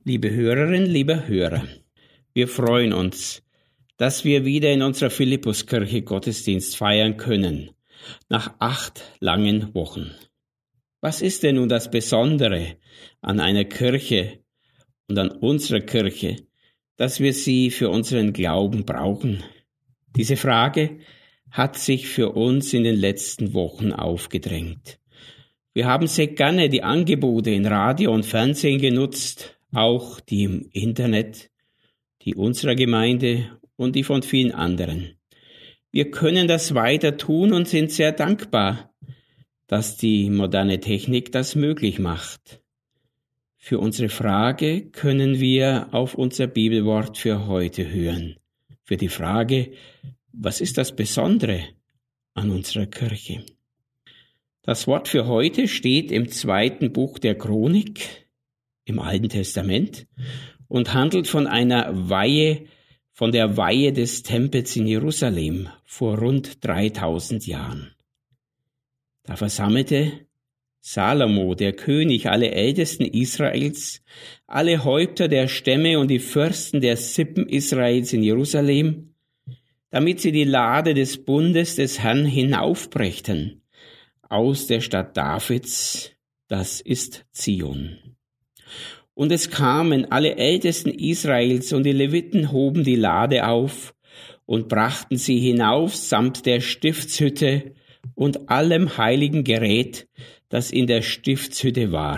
Liebe Hörerinnen, lieber Hörer, wir freuen uns, dass wir wieder in unserer Philippuskirche Gottesdienst feiern können, nach 8 langen Wochen. Was ist denn nun das Besondere an einer Kirche und an unserer Kirche, dass wir sie für unseren Glauben brauchen? Diese Frage hat sich für uns in den letzten Wochen aufgedrängt. Wir haben sehr gerne die Angebote in Radio und Fernsehen genutzt, auch die im Internet, die unserer Gemeinde und die von vielen anderen. Wir können das weiter tun und sind sehr dankbar, dass die moderne Technik das möglich macht. Für unsere Frage können wir auf unser Bibelwort für heute hören. Für die Frage, was ist das Besondere an unserer Kirche? Das Wort für heute steht im 2. Buch der Chronik im Alten Testament und handelt von einer Weihe, von der Weihe des Tempels in Jerusalem vor rund 3000 Jahren. Da versammelte Salomo, der König, alle Ältesten Israels, alle Häupter der Stämme und die Fürsten der Sippen Israels in Jerusalem, damit sie die Lade des Bundes des Herrn hinaufbrächten aus der Stadt Davids, das ist Zion. Und es kamen alle Ältesten Israels und die Leviten hoben die Lade auf und brachten sie hinauf samt der Stiftshütte und allem heiligen Gerät, das in der Stiftshütte war.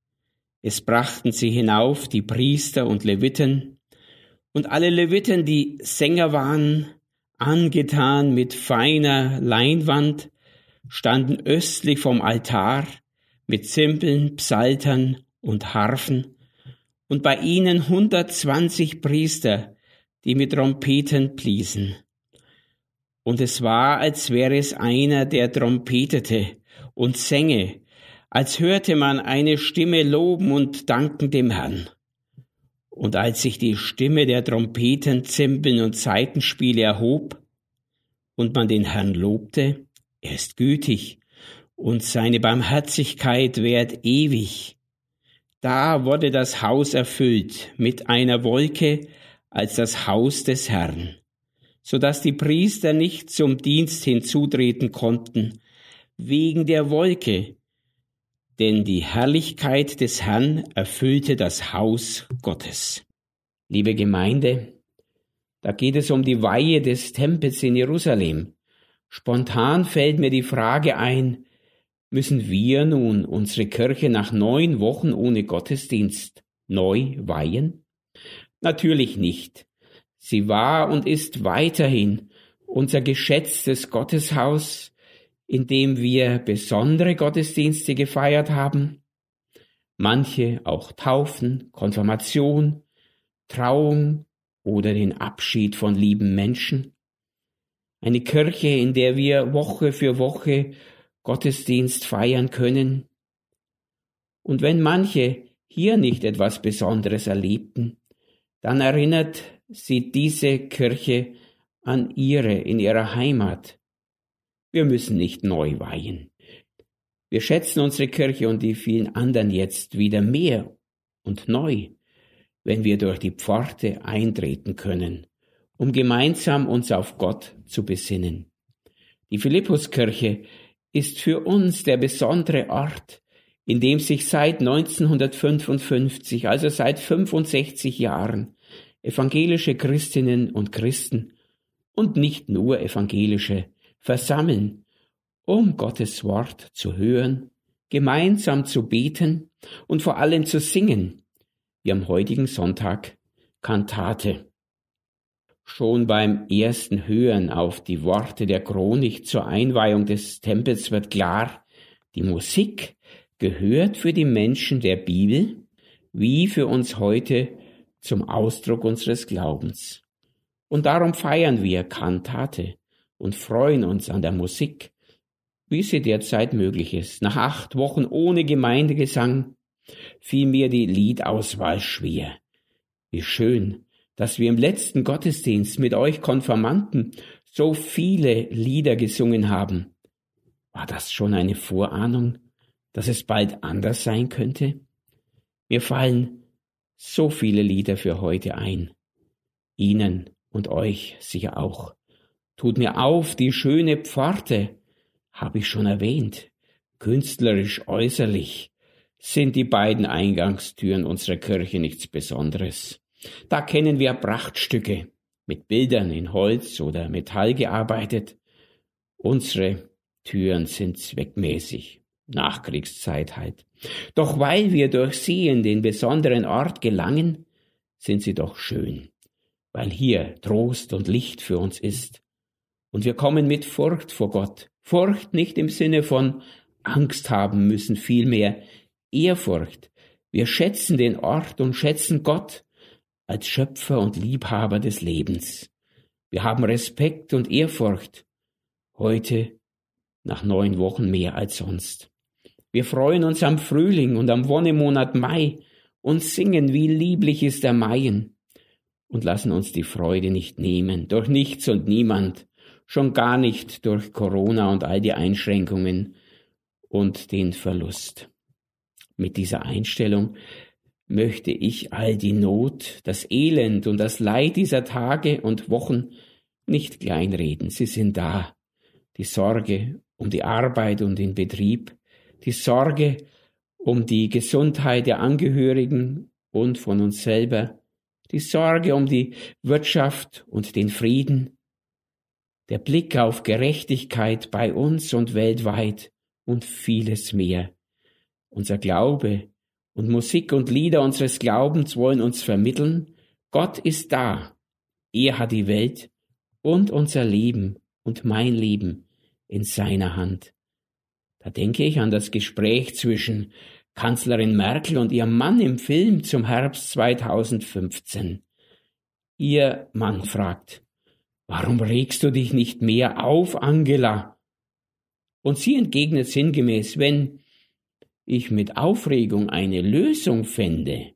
Es brachten sie hinauf die Priester und Leviten und alle Leviten, die Sänger waren, angetan mit feiner Leinwand, standen östlich vom Altar mit Zimbeln, Psaltern und Harfen, und bei ihnen 120 Priester, die mit Trompeten bliesen. Und es war, als wäre es einer, der trompetete und sänge, als hörte man eine Stimme loben und danken dem Herrn. Und als sich die Stimme der Trompeten, Zimbeln und Saitenspiele erhob und man den Herrn lobte, er ist gütig und seine Barmherzigkeit währt ewig. Da wurde das Haus erfüllt mit einer Wolke als das Haus des Herrn, so dass die Priester nicht zum Dienst hinzutreten konnten, wegen der Wolke, denn die Herrlichkeit des Herrn erfüllte das Haus Gottes. Liebe Gemeinde, da geht es um die Weihe des Tempels in Jerusalem. Spontan fällt mir die Frage ein, müssen wir nun unsere Kirche nach 9 Wochen ohne Gottesdienst neu weihen? Natürlich nicht. Sie war und ist weiterhin unser geschätztes Gotteshaus, in dem wir besondere Gottesdienste gefeiert haben. Manche auch Taufen, Konfirmation, Trauung oder den Abschied von lieben Menschen. Eine Kirche, in der wir Woche für Woche Gottesdienst feiern können. Und wenn manche hier nicht etwas Besonderes erlebten, dann erinnert sie diese Kirche an ihre in ihrer Heimat. Wir müssen nicht neu weihen. Wir schätzen unsere Kirche und die vielen anderen jetzt wieder mehr und neu, wenn wir durch die Pforte eintreten können, um gemeinsam uns auf Gott zu besinnen. Die Philippuskirche ist für uns der besondere Ort, in dem sich seit 1955, also seit 65 Jahren, evangelische Christinnen und Christen und nicht nur evangelische versammeln, um Gottes Wort zu hören, gemeinsam zu beten und vor allem zu singen, wie am heutigen Sonntag Kantate. Schon beim ersten Hören auf die Worte der Chronik zur Einweihung des Tempels wird klar, die Musik gehört für die Menschen der Bibel wie für uns heute zum Ausdruck unseres Glaubens. Und darum feiern wir Kantate und freuen uns an der Musik, wie sie derzeit möglich ist. Nach 8 Wochen ohne Gemeindegesang fiel mir die Liedauswahl schwer. Wie schön, dass wir im letzten Gottesdienst mit euch Konfirmanden so viele Lieder gesungen haben. War das schon eine Vorahnung, dass es bald anders sein könnte? Mir fallen so viele Lieder für heute ein. Ihnen und euch sicher auch. Tut mir auf die schöne Pforte, habe ich schon erwähnt. Künstlerisch äußerlich sind die beiden Eingangstüren unserer Kirche nichts Besonderes. Da kennen wir Prachtstücke, mit Bildern in Holz oder Metall gearbeitet. Unsere Türen sind zweckmäßig, Nachkriegszeit halt. Doch weil wir durch sie in den besonderen Ort gelangen, sind sie doch schön, weil hier Trost und Licht für uns ist. Und wir kommen mit Furcht vor Gott. Furcht nicht im Sinne von Angst haben müssen, vielmehr Ehrfurcht. Wir schätzen den Ort und schätzen Gott als Schöpfer und Liebhaber des Lebens. Wir haben Respekt und Ehrfurcht. Heute, nach 9 Wochen mehr als sonst. Wir freuen uns am Frühling und am Wonnemonat Mai und singen, wie lieblich ist der Maien. Und lassen uns die Freude nicht nehmen, durch nichts und niemand, schon gar nicht durch Corona und all die Einschränkungen und den Verlust. Mit dieser Einstellung möchte ich all die Not, das Elend und das Leid dieser Tage und Wochen nicht kleinreden. Sie sind da. Die Sorge um die Arbeit und den Betrieb, die Sorge um die Gesundheit der Angehörigen und von uns selber, die Sorge um die Wirtschaft und den Frieden, der Blick auf Gerechtigkeit bei uns und weltweit und vieles mehr. Unser Glaube und Musik und Lieder unseres Glaubens wollen uns vermitteln, Gott ist da. Er hat die Welt und unser Leben und mein Leben in seiner Hand. Da denke ich an das Gespräch zwischen Kanzlerin Merkel und ihrem Mann im Film zum Herbst 2015. Ihr Mann fragt: Warum regst du dich nicht mehr auf, Angela? Und sie entgegnet sinngemäß: Wenn ich mit Aufregung eine Lösung fände,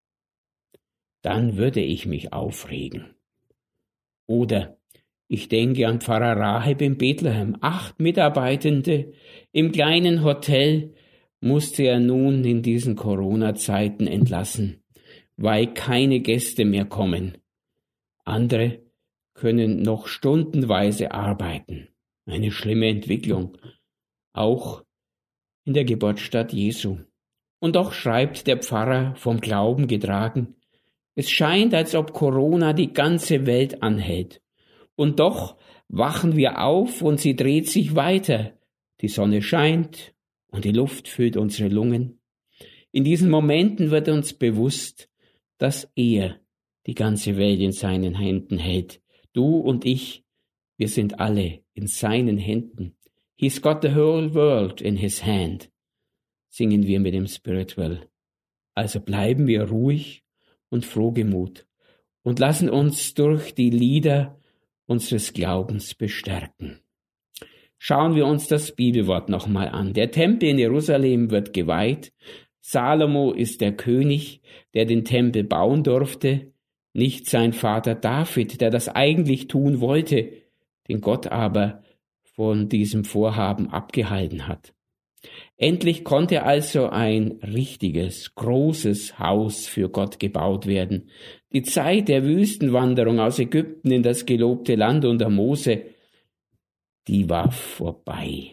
dann würde ich mich aufregen. Oder ich denke an Pfarrer Raheb in Bethlehem. 8 Mitarbeitende im kleinen Hotel musste er nun in diesen Corona-Zeiten entlassen, weil keine Gäste mehr kommen. Andere können noch stundenweise arbeiten. Eine schlimme Entwicklung, auch in der Geburtsstadt Jesu. Und doch schreibt der Pfarrer, vom Glauben getragen: Es scheint, als ob Corona die ganze Welt anhält. Und doch wachen wir auf und sie dreht sich weiter. Die Sonne scheint und die Luft füllt unsere Lungen. In diesen Momenten wird uns bewusst, dass er die ganze Welt in seinen Händen hält. Du und ich, wir sind alle in seinen Händen. He's got the whole world in his hand, singen wir mit dem Spiritual. Also bleiben wir ruhig und frohgemut und lassen uns durch die Lieder unseres Glaubens bestärken. Schauen wir uns das Bibelwort nochmal an. Der Tempel in Jerusalem wird geweiht. Salomo ist der König, der den Tempel bauen durfte, nicht sein Vater David, der das eigentlich tun wollte, den Gott aber von diesem Vorhaben abgehalten hat. Endlich konnte also ein richtiges, großes Haus für Gott gebaut werden. Die Zeit der Wüstenwanderung aus Ägypten in das gelobte Land unter Mose, die war vorbei.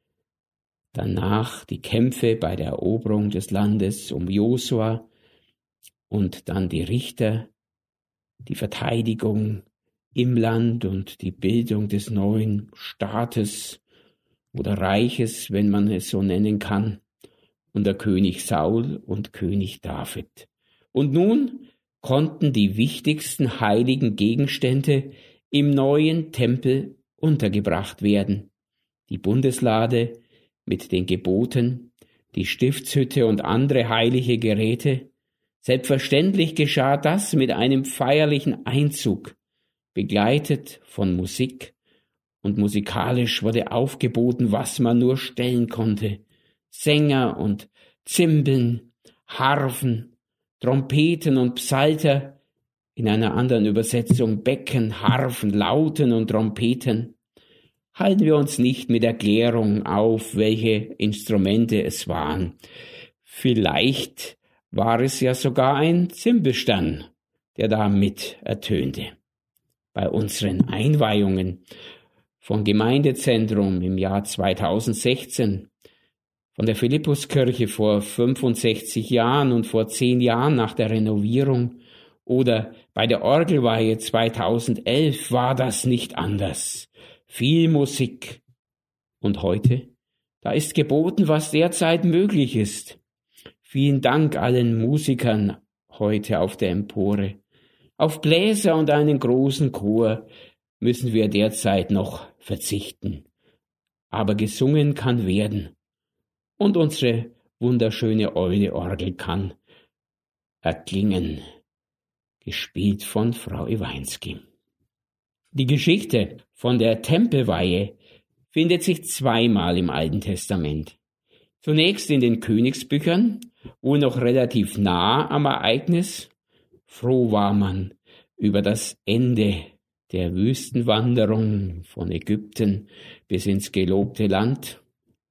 Danach die Kämpfe bei der Eroberung des Landes um Josua und dann die Richter, die Verteidigung im Land und die Bildung des neuen Staates oder Reiches, wenn man es so nennen kann, unter König Saul und König David. Und nun konnten die wichtigsten heiligen Gegenstände im neuen Tempel untergebracht werden. Die Bundeslade mit den Geboten, die Stiftshütte und andere heilige Geräte. Selbstverständlich geschah das mit einem feierlichen Einzug, begleitet von Musik, und musikalisch wurde aufgeboten, was man nur stellen konnte. Sänger und Zimbeln, Harfen, Trompeten und Psalter, in einer anderen Übersetzung Becken, Harfen, Lauten und Trompeten. Halten wir uns nicht mit Erklärung auf, welche Instrumente es waren. Vielleicht war es ja sogar ein Zimbelstern, der da mit ertönte. Bei unseren Einweihungen vom Gemeindezentrum im Jahr 2016, von der Philippuskirche vor 65 Jahren und vor 10 Jahren nach der Renovierung oder bei der Orgelweihe 2011 war das nicht anders. Viel Musik. Und heute? Da ist geboten, was derzeit möglich ist. Vielen Dank allen Musikern heute auf der Empore. Auf Bläser und einen großen Chor müssen wir derzeit noch verzichten. Aber gesungen kann werden. Und unsere wunderschöne Eule-Orgel kann erklingen. Gespielt von Frau Iwański. Die Geschichte von der Tempelweihe findet sich zweimal im Alten Testament. Zunächst in den Königsbüchern, wohl noch relativ nah am Ereignis. Froh war man über das Ende der Wüstenwanderung von Ägypten bis ins gelobte Land.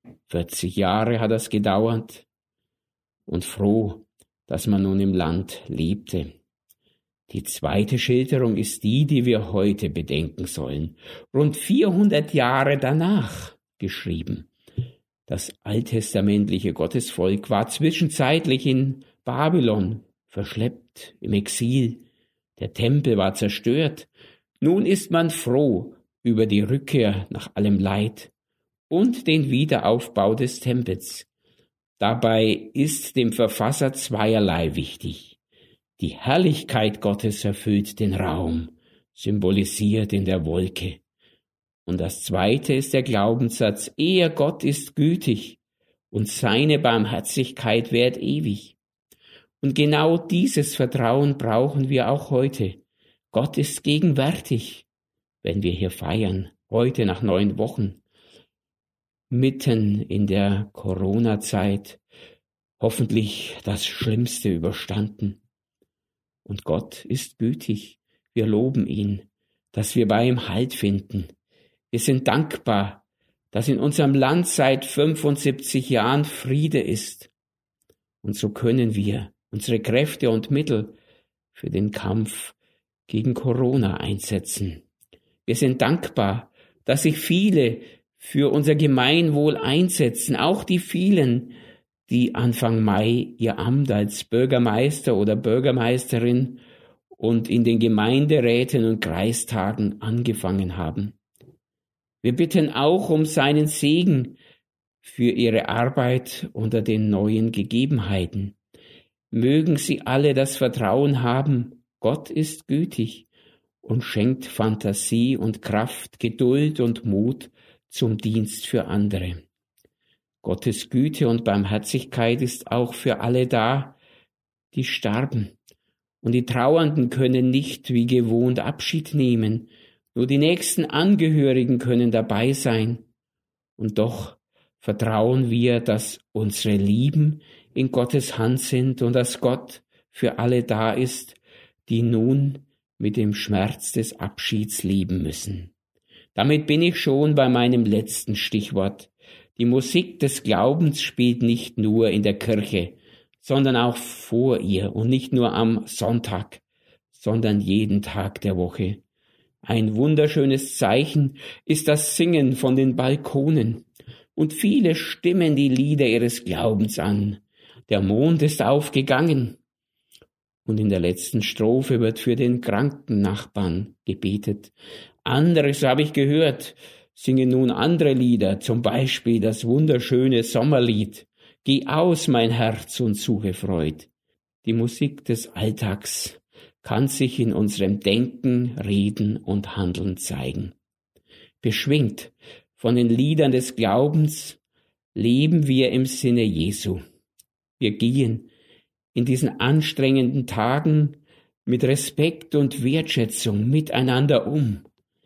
40 Jahre hat das gedauert. Und froh, dass man nun im Land lebte. Die zweite Schilderung ist die wir heute bedenken sollen. Rund 400 Jahre danach geschrieben. Das alttestamentliche Gottesvolk war zwischenzeitlich in Babylon verschleppt, im Exil. Der Tempel war zerstört. Nun ist man froh über die Rückkehr nach allem Leid und den Wiederaufbau des Tempels. Dabei ist dem Verfasser zweierlei wichtig. Die Herrlichkeit Gottes erfüllt den Raum, symbolisiert in der Wolke. Und das zweite ist der Glaubenssatz, er Gott ist gütig und seine Barmherzigkeit währt ewig. Und genau dieses Vertrauen brauchen wir auch heute. Gott ist gegenwärtig, wenn wir hier feiern, heute nach 9 Wochen. Mitten in der Corona-Zeit, hoffentlich das Schlimmste überstanden. Und Gott ist gütig. Wir loben ihn, dass wir bei ihm Halt finden. Wir sind dankbar, dass in unserem Land seit 75 Jahren Friede ist. Und so können wir unsere Kräfte und Mittel für den Kampf gegen Corona einsetzen. Wir sind dankbar, dass sich viele für unser Gemeinwohl einsetzen, auch die vielen, die Anfang Mai ihr Amt als Bürgermeister oder Bürgermeisterin und in den Gemeinderäten und Kreistagen angefangen haben. Wir bitten auch um seinen Segen für ihre Arbeit unter den neuen Gegebenheiten. Mögen sie alle das Vertrauen haben, Gott ist gütig und schenkt Fantasie und Kraft, Geduld und Mut zum Dienst für andere. Gottes Güte und Barmherzigkeit ist auch für alle da, die sterben. Und die Trauernden können nicht wie gewohnt Abschied nehmen. Nur die nächsten Angehörigen können dabei sein. Und doch vertrauen wir, dass unsere Lieben in Gottes Hand sind und dass Gott für alle da ist, die nun mit dem Schmerz des Abschieds leben müssen. Damit bin ich schon bei meinem letzten Stichwort. Die Musik des Glaubens spielt nicht nur in der Kirche, sondern auch vor ihr und nicht nur am Sonntag, sondern jeden Tag der Woche. Ein wunderschönes Zeichen ist das Singen von den Balkonen. Und viele stimmen die Lieder ihres Glaubens an. Der Mond ist aufgegangen. Und in der letzten Strophe wird für den kranken Nachbarn gebetet. Anderes habe ich gehört, singen nun andere Lieder, zum Beispiel das wunderschöne Sommerlied. Geh aus, mein Herz, und suche Freud. Die Musik des Alltags kann sich in unserem Denken, Reden und Handeln zeigen. Beschwingt von den Liedern des Glaubens leben wir im Sinne Jesu. Wir gehen in diesen anstrengenden Tagen mit Respekt und Wertschätzung miteinander um,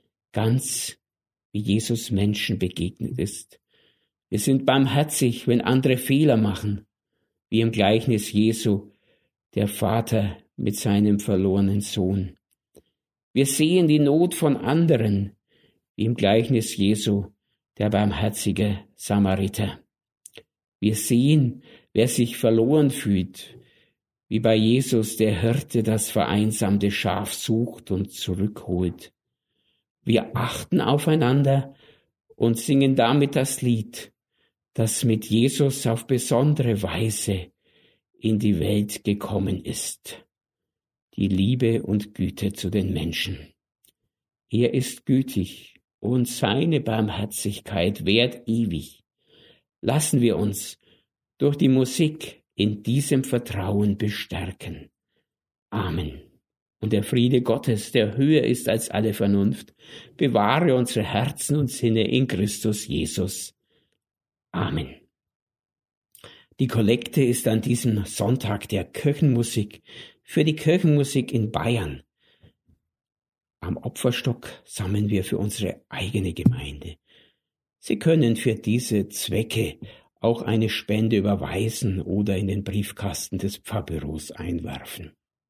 ganz wie Jesus Menschen begegnet ist. Wir sind barmherzig, wenn andere Fehler machen, wie im Gleichnis Jesu, der Vater mit seinem verlorenen Sohn. Wir sehen die Not von anderen, wie im Gleichnis Jesu, der barmherzige Samariter. Wir sehen, wer sich verloren fühlt, wie bei Jesus der Hirte das vereinsamte Schaf sucht und zurückholt. Wir achten aufeinander und singen damit das Lied, das mit Jesus auf besondere Weise in die Welt gekommen ist. Die Liebe und Güte zu den Menschen. Er ist gütig und seine Barmherzigkeit währt ewig. Lassen wir uns durch die Musik in diesem Vertrauen bestärken. Amen. Und der Friede Gottes, der höher ist als alle Vernunft, bewahre unsere Herzen und Sinne in Christus Jesus. Amen. Die Kollekte ist an diesem Sonntag der Kirchenmusik für die Kirchenmusik in Bayern. Am Opferstock sammeln wir für unsere eigene Gemeinde. Sie können für diese Zwecke auch eine Spende überweisen oder in den Briefkasten des Pfarrbüros einwerfen.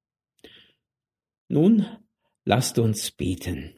Nun lasst uns beten.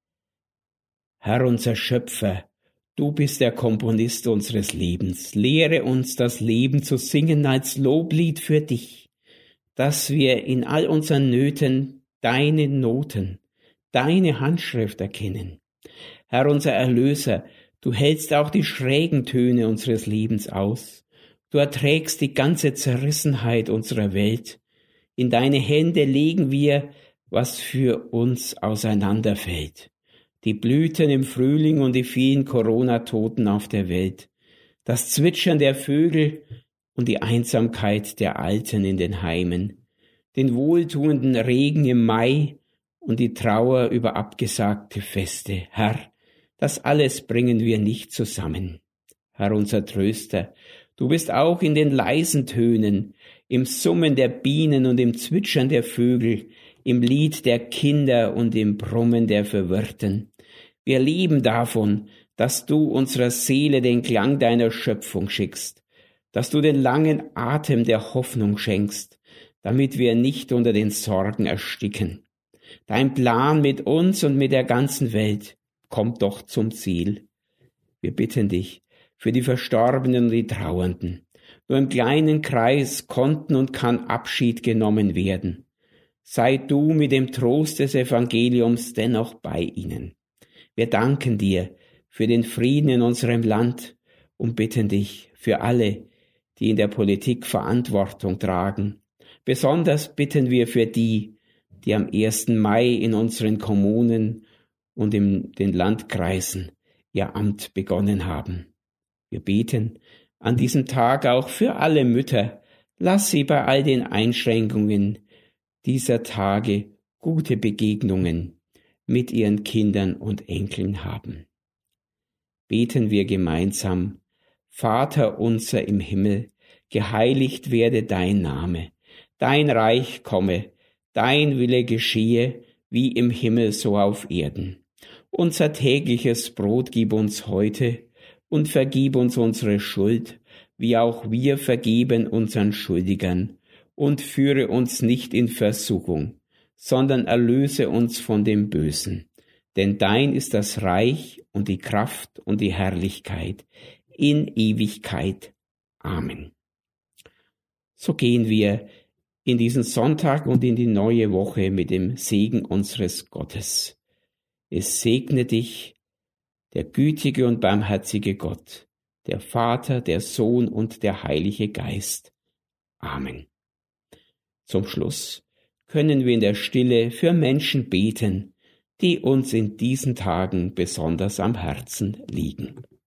Herr unser Schöpfer, du bist der Komponist unseres Lebens. Lehre uns, das Leben zu singen als Loblied für dich, dass wir in all unseren Nöten deine Noten, deine Handschrift erkennen. Herr unser Erlöser, du hältst auch die schrägen Töne unseres Lebens aus. Du erträgst die ganze Zerrissenheit unserer Welt. In deine Hände legen wir, was für uns auseinanderfällt. Die Blüten im Frühling und die vielen Corona-Toten auf der Welt. Das Zwitschern der Vögel und die Einsamkeit der Alten in den Heimen. Den wohltuenden Regen im Mai und die Trauer über abgesagte Feste. Herr, das alles bringen wir nicht zusammen. Herr unser Tröster, du bist auch in den leisen Tönen, im Summen der Bienen und im Zwitschern der Vögel, im Lied der Kinder und im Brummen der Verwirrten. Wir leben davon, dass du unserer Seele den Klang deiner Schöpfung schickst, dass du den langen Atem der Hoffnung schenkst, damit wir nicht unter den Sorgen ersticken. Dein Plan mit uns und mit der ganzen Welt kommt doch zum Ziel. Wir bitten dich für die Verstorbenen und die Trauernden. Nur im kleinen Kreis konnten und kann Abschied genommen werden. Sei du mit dem Trost des Evangeliums dennoch bei ihnen. Wir danken dir für den Frieden in unserem Land und bitten dich für alle, die in der Politik Verantwortung tragen. Besonders bitten wir für die am 1. Mai in unseren Kommunen und in den Landkreisen ihr Amt begonnen haben. Wir beten an diesem Tag auch für alle Mütter. Lass sie bei all den Einschränkungen dieser Tage gute Begegnungen mit ihren Kindern und Enkeln haben. Beten wir gemeinsam: Vater unser im Himmel, geheiligt werde dein Name, dein Reich komme, dein Wille geschehe, wie im Himmel so auf Erden. Unser tägliches Brot gib uns heute und vergib uns unsere Schuld, wie auch wir vergeben unseren Schuldigern. Und führe uns nicht in Versuchung, sondern erlöse uns von dem Bösen. Denn dein ist das Reich und die Kraft und die Herrlichkeit in Ewigkeit. Amen. So gehen wir in diesen Sonntag und in die neue Woche mit dem Segen unseres Gottes. Es segne dich der gütige und barmherzige Gott, der Vater, der Sohn und der Heilige Geist. Amen. Zum Schluss können wir in der Stille für Menschen beten, die uns in diesen Tagen besonders am Herzen liegen.